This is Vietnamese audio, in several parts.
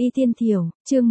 Y Tiên Thiểu, chương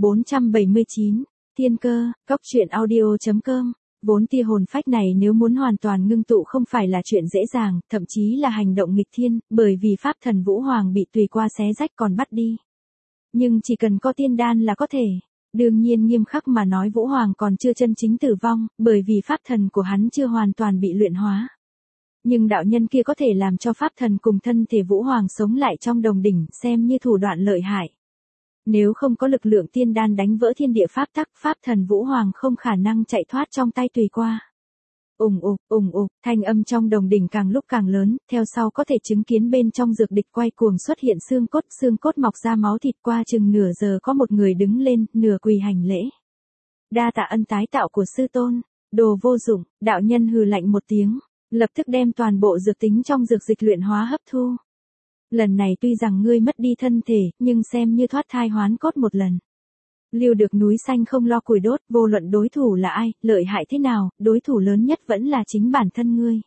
1479, Tiên Cơ, Cóc truyện audio.com. Vốn tia hồn phách này nếu muốn hoàn toàn ngưng tụ không phải là chuyện dễ dàng, thậm chí là hành động nghịch thiên, bởi vì pháp thần Vũ Hoàng bị tùy qua xé rách còn bắt đi. Nhưng chỉ cần có tiên đan là có thể. Đương nhiên nghiêm khắc mà nói Vũ Hoàng còn chưa chân chính tử vong, bởi vì pháp thần của hắn chưa hoàn toàn bị luyện hóa. Nhưng đạo nhân kia có thể làm cho pháp thần cùng thân thể Vũ Hoàng sống lại trong đồng đỉnh, xem như thủ đoạn lợi hại. Nếu không có lực lượng tiên đan đánh vỡ thiên địa pháp tắc, pháp thần Vũ Hoàng không khả năng chạy thoát trong tay tùy qua. Ùng ục, thanh âm trong đồng đỉnh càng lúc càng lớn, theo sau có thể chứng kiến bên trong dược địch quay cuồng xuất hiện xương cốt mọc ra máu thịt, qua chừng nửa giờ có một người đứng lên, nửa quỳ hành lễ. Đa tạ ân tái tạo của sư tôn, đồ vô dụng, đạo nhân hừ lạnh một tiếng, lập tức đem toàn bộ dược tính trong dược dịch luyện hóa hấp thu. Lần này tuy rằng ngươi mất đi thân thể, nhưng xem như thoát thai hoán cốt một lần. Lưu được núi xanh không lo củi đốt, vô luận đối thủ là ai, lợi hại thế nào, đối thủ lớn nhất vẫn là chính bản thân ngươi.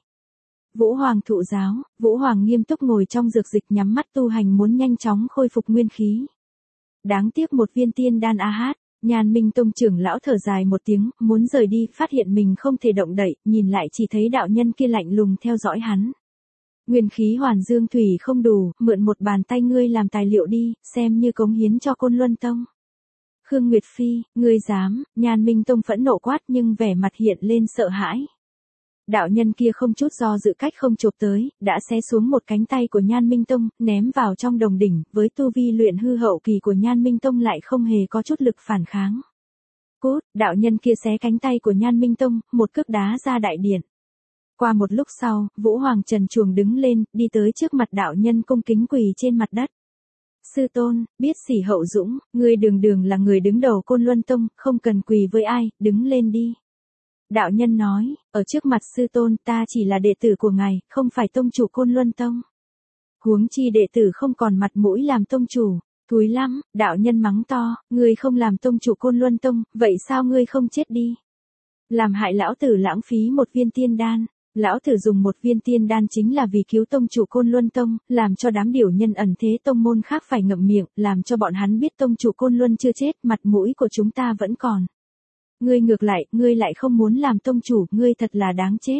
Vũ Hoàng thụ giáo, Vũ Hoàng nghiêm túc ngồi trong dược dịch nhắm mắt tu hành muốn nhanh chóng khôi phục nguyên khí. Đáng tiếc một viên tiên đan hát, Nhan Minh Tông trưởng lão thở dài một tiếng, muốn rời đi, phát hiện mình không thể động đậy, nhìn lại chỉ thấy đạo nhân kia lạnh lùng theo dõi hắn. Nguyên khí hoàn dương thủy không đủ, mượn một bàn tay ngươi làm tài liệu đi, xem như cống hiến cho Côn Luân Tông. Khương Nguyệt Phi, ngươi dám, Nhan Minh Tông phẫn nộ quát nhưng vẻ mặt hiện lên sợ hãi. Đạo nhân kia không chút do dự cách không chộp tới, đã xé xuống một cánh tay của Nhan Minh Tông, ném vào trong đồng đỉnh, với tu vi luyện hư hậu kỳ của Nhan Minh Tông lại không hề có chút lực phản kháng. Cút, đạo nhân kia xé cánh tay của Nhan Minh Tông, một cước đá ra đại điện. Qua một lúc sau, Vũ Hoàng trần truồng đứng lên, đi tới trước mặt đạo nhân cung kính quỳ trên mặt đất. Sư tôn, biết sỉ hậu dũng, ngươi đường là người đứng đầu Côn Luân Tông, không cần quỳ với ai, đứng lên đi. Đạo nhân nói, ở trước mặt sư tôn ta chỉ là đệ tử của ngài, không phải tông chủ Côn Luân Tông. Huống chi đệ tử không còn mặt mũi làm tông chủ, thúi lắm, đạo nhân mắng to, ngươi không làm tông chủ Côn Luân Tông, vậy sao ngươi không chết đi? Làm hại lão tử lãng phí một viên tiên đan. Lão tử dùng một viên tiên đan chính là vì cứu tông chủ Côn Luân Tông, làm cho đám điểu nhân ẩn thế tông môn khác phải ngậm miệng, làm cho bọn hắn biết tông chủ Côn Luân chưa chết, mặt mũi của chúng ta vẫn còn. Ngươi ngược lại, ngươi lại không muốn làm tông chủ, ngươi thật là đáng chết.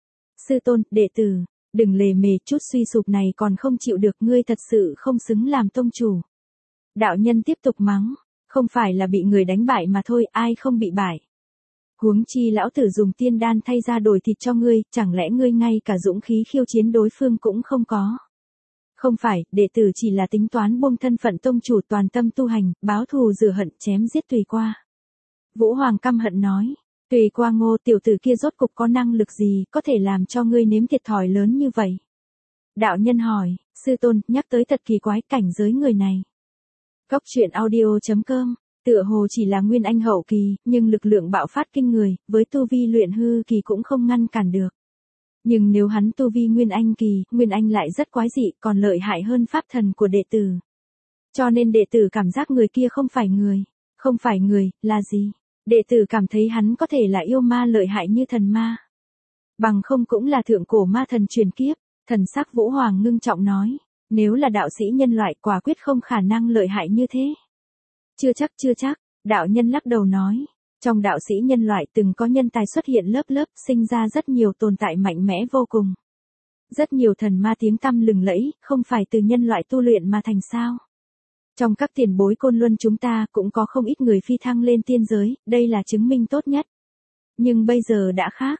Sư tôn, đệ tử, đừng lề mề, chút suy sụp này còn không chịu được, ngươi thật sự không xứng làm tông chủ. Đạo nhân tiếp tục mắng, không phải là bị người đánh bại mà thôi, ai không bị bại. Huống chi lão tử dùng tiên đan thay ra đổi thịt cho ngươi, chẳng lẽ ngươi ngay cả dũng khí khiêu chiến đối phương cũng không có? Không phải, đệ tử chỉ là tính toán buông thân phận tông chủ, toàn tâm tu hành, báo thù rửa hận, chém giết tùy qua. Vũ Hoàng căm hận nói, tùy qua Ngô tiểu tử kia rốt cục có năng lực gì, có thể làm cho ngươi nếm thiệt thòi lớn như vậy? Đạo nhân hỏi, sư tôn, nhắc tới thật kỳ quái, cảnh giới người này. Cóc truyện audio.com. Tựa hồ chỉ là nguyên anh hậu kỳ, nhưng lực lượng bạo phát kinh người, với tu vi luyện hư kỳ cũng không ngăn cản được. Nhưng nếu hắn tu vi nguyên anh kỳ, nguyên anh lại rất quái dị, còn lợi hại hơn pháp thần của đệ tử. Cho nên đệ tử cảm giác người kia không phải người. Không phải người, là gì? Đệ tử cảm thấy hắn có thể là yêu ma lợi hại như thần ma. Bằng không cũng là thượng cổ ma thần truyền kiếp, thần sắc Vũ Hoàng ngưng trọng nói. Nếu là đạo sĩ nhân loại quả quyết không khả năng lợi hại như thế. Chưa chắc, đạo nhân lắc đầu nói. Trong đạo sĩ nhân loại từng có nhân tài xuất hiện lớp, sinh ra rất nhiều tồn tại mạnh mẽ vô cùng. Rất nhiều thần ma tiếng tăm lừng lẫy, không phải từ nhân loại tu luyện mà thành sao. Trong các tiền bối Côn Luân chúng ta cũng có không ít người phi thăng lên tiên giới, đây là chứng minh tốt nhất. Nhưng bây giờ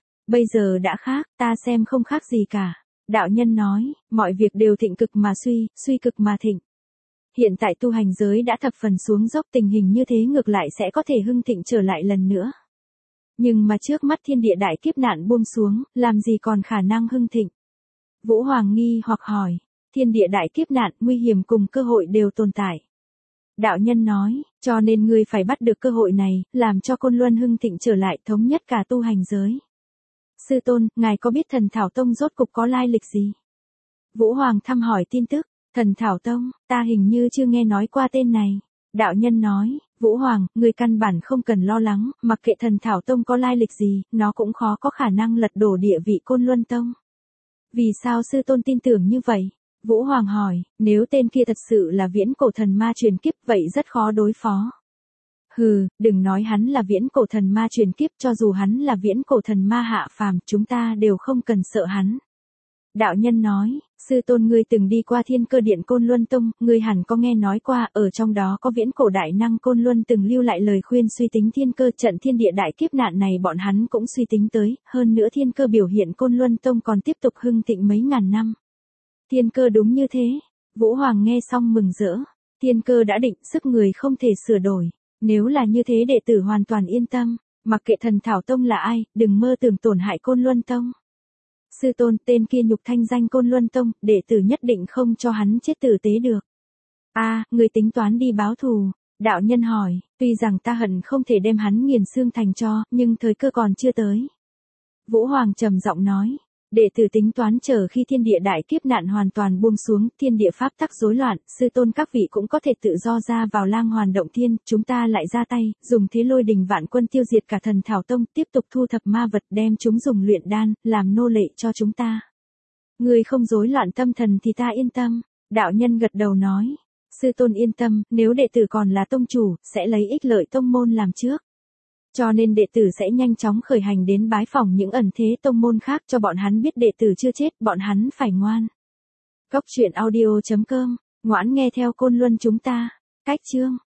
đã khác, ta xem không khác gì cả. Đạo nhân nói, mọi việc đều thịnh cực mà suy cực mà thịnh. Hiện tại tu hành giới đã thập phần xuống dốc, tình hình như thế ngược lại sẽ có thể hưng thịnh trở lại lần nữa. Nhưng mà trước mắt thiên địa đại kiếp nạn buông xuống, làm gì còn khả năng hưng thịnh? Vũ Hoàng nghi hoặc hỏi, thiên địa đại kiếp nạn, nguy hiểm cùng cơ hội đều tồn tại. Đạo nhân nói, cho nên ngươi phải bắt được cơ hội này, làm cho Côn Luân hưng thịnh trở lại, thống nhất cả tu hành giới. Sư tôn, ngài có biết Thần Thảo Tông rốt cục có lai lịch gì? Vũ Hoàng thăm hỏi tin tức. Thần Thảo Tông, ta hình như chưa nghe nói qua tên này. Đạo nhân nói, Vũ Hoàng, người căn bản không cần lo lắng, mặc kệ Thần Thảo Tông có lai lịch gì, nó cũng khó có khả năng lật đổ địa vị Côn Luân Tông. Vì sao sư tôn tin tưởng như vậy? Vũ Hoàng hỏi, nếu tên kia thật sự là viễn cổ thần ma truyền kiếp vậy rất khó đối phó. Hừ, đừng nói hắn là viễn cổ thần ma truyền kiếp, cho dù hắn là viễn cổ thần ma hạ phàm, chúng ta đều không cần sợ hắn. Đạo nhân nói, sư tôn ngươi từng đi qua Thiên Cơ Điện Côn Luân Tông, ngươi hẳn có nghe nói qua, ở trong đó có viễn cổ đại năng Côn Luân từng lưu lại lời khuyên suy tính thiên cơ, trận thiên địa đại kiếp nạn này bọn hắn cũng suy tính tới, hơn nữa thiên cơ biểu hiện Côn Luân Tông còn tiếp tục hưng thịnh mấy ngàn năm. Thiên cơ đúng như thế. Vũ Hoàng nghe xong mừng rỡ. Thiên cơ đã định, sức người không thể sửa đổi. Nếu là như thế đệ tử hoàn toàn yên tâm, mặc kệ Thần Thảo Tông là ai, đừng mơ tưởng tổn hại Côn Luân Tông. Sư tôn, tên kia nhục thanh danh Côn Luân Tông, đệ tử nhất định không cho hắn chết tử tế được. Người tính toán đi báo thù. Đạo nhân hỏi, tuy rằng ta hận không thể đem hắn nghiền xương thành tro, nhưng thời cơ còn chưa tới. Vũ Hoàng trầm giọng nói, đệ tử tính toán chờ khi thiên địa đại kiếp nạn hoàn toàn buông xuống, thiên địa pháp tắc rối loạn, sư tôn các vị cũng có thể tự do ra vào Lang Hoàn Động Thiên, chúng ta lại ra tay, dùng thế lôi đình vạn quân tiêu diệt cả Thần Thảo Tông, tiếp tục thu thập ma vật đem chúng dùng luyện đan, làm nô lệ cho chúng ta. Người không rối loạn tâm thần thì ta yên tâm. Đạo nhân gật đầu nói, sư tôn yên tâm, nếu đệ tử còn là tông chủ, sẽ lấy ích lợi tông môn làm trước. Cho nên đệ tử sẽ nhanh chóng khởi hành đến bái phỏng những ẩn thế tông môn khác cho bọn hắn biết đệ tử chưa chết, bọn hắn phải ngoan. Cốc truyện audio.com, ngoãn nghe theo Côn Luân chúng ta. Cách chương